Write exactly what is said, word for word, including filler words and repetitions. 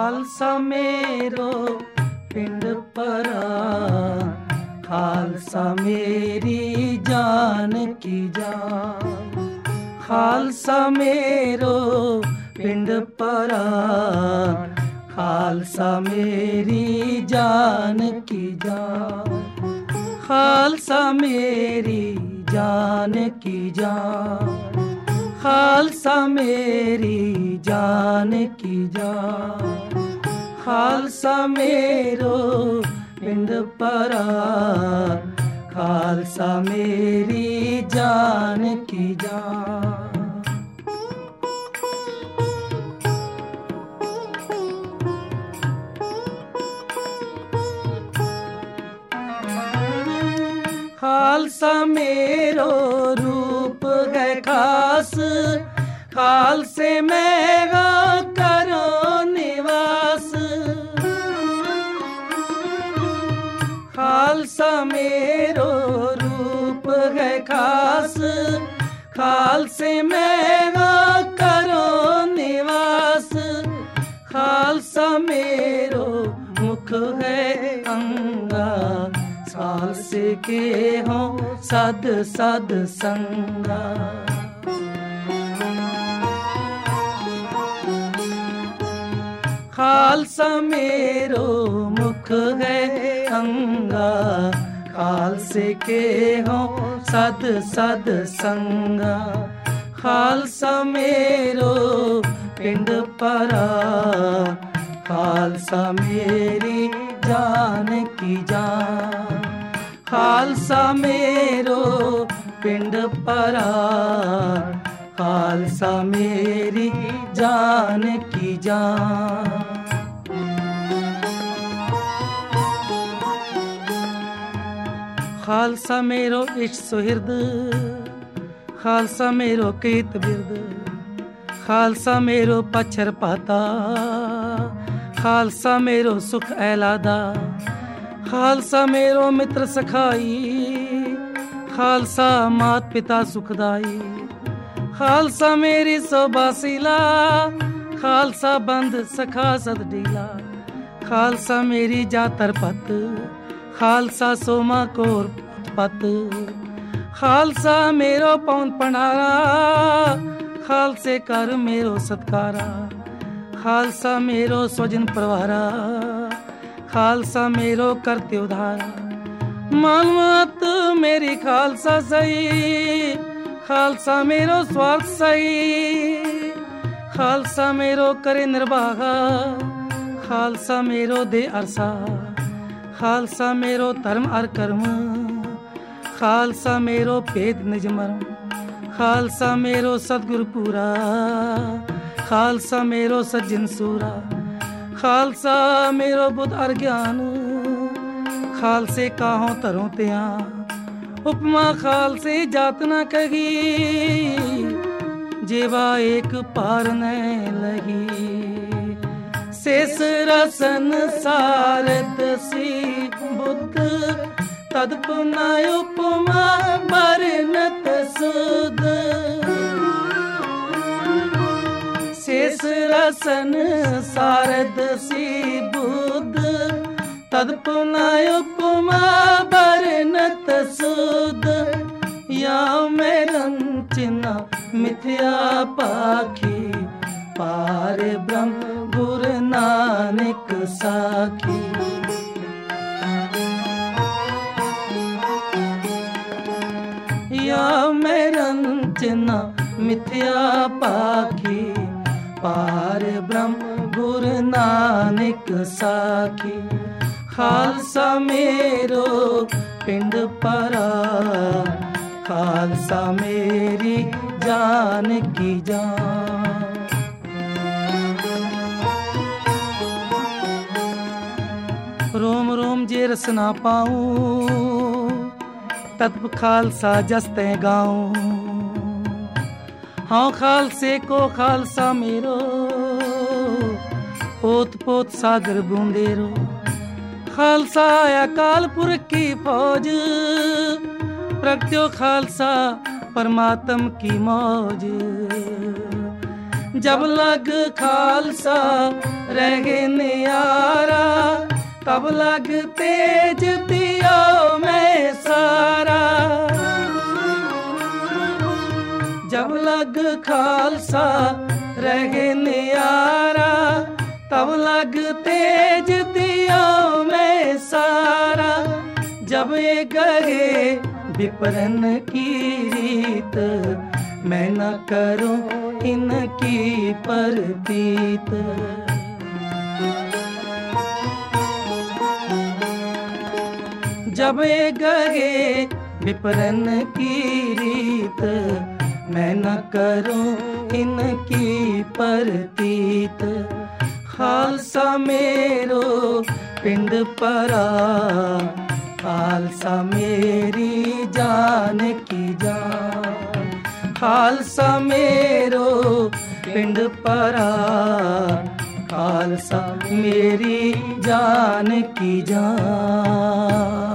खालसा मेरो पिंड परान, खालसा मेरी जान की जान। खालसा मेरो पिंड परान, खालसा मेरी जान की जान। खालसा मेरी जान की जान, खालसा मेरी जान की जान। खालसा मेरो पिंड परान, खालसा मेरी जान की जान। खालसा मेरो रूप है खास, खालसे में करो निवास। खालसा मेरो रूप है खास, खालसे में करो निवास। खालसा मेरो मुख है अंगा, खालसे के हों सद सद संगा। खालसा मेरो मुख है अंगा, खालसे के हों सद सद संगा। खालसा मेरो पिंड परान, खालसा मेरी जान की जान। खालसा मेरो पिंड परान, खालसा मेरी जान की जान। खालसा मेरो इष्ट सुहृद, खालसा मेरो कीत बिरद। खालसा मेरो पच्छर पाता, खालसा मेरो सुख ऐलादा। खालसा मेरो मित्र सखाई, खालसा मात पिता सुखदाई। खालसा मेरी सोबासीला, खालसा बंद सखा सदडीला। खालसा मेरी जातर पत, खालसा सोमा कोर पत। खालसा मेरो पौन पनारा, खालसे कर मेरो सत्कारा। खालसा मेरो स्वजन परवारा, खालसा मेरो करते उधारा। मानवत मेरी खालसा सही, खालसा मेरो स्वार्थ सही। खालसा मेरो करे निर्वाहा, खालसा मेरो दे अरसा। खालसा मेरो धर्म अर कर्म, खालसा मेरो भेद निज मर्म। खालसा मेरो सतगुरु पूरा, खालसा मेरो सज्जन सूरा। खालसा मेरो बुद्ध अर ज्ञान, खालसे काहों तरों त्या। उपमा खालसे जात न कही, जेवा एक पार न लगी। शेष रसन सारद सी बुद्ध, तदपुना उपमा बरनत सुध। शेष रसन सारद सी बुद्ध, तदपुना उपमा बरनत सुध। या मैं रंचना मिथ्या पाखी, पार ब्रह्म गुरु नानक साखी। या मैं रंचना मिथ्या पाखी, पार ब्रह्म गुरु नानक साखी। खालसा मेरो पिंड परान, खालसा मेरी जान की जान। रोम रोम जे रस ना पाऊं, तत्व खालसा जसते गाऊं। हाँ खालसे को खालसा मेरो, पोत पोत सागर बूंदेरो। खालसा अकाल पुरख की फौज, प्रगट्यो खालसा परमात्म की मौज। जब लग खालसा रह गए न्यारा, तब लग तेज दियो मैं सारा। जब लग खालसा रह गए न्यारा, तब लग तेज दियो मैं सारा। जब ये गए विपरन की रीत, मैं न करूं इनकी परतीत। जब ये गए विपरन की रीत, मैं न करूं इनकी परतीत। खालसा मेरो पिंड परा, खालसा मेरी जान की जान। खालसा मेरो पिंड परा, खालसा मेरी जान की जान।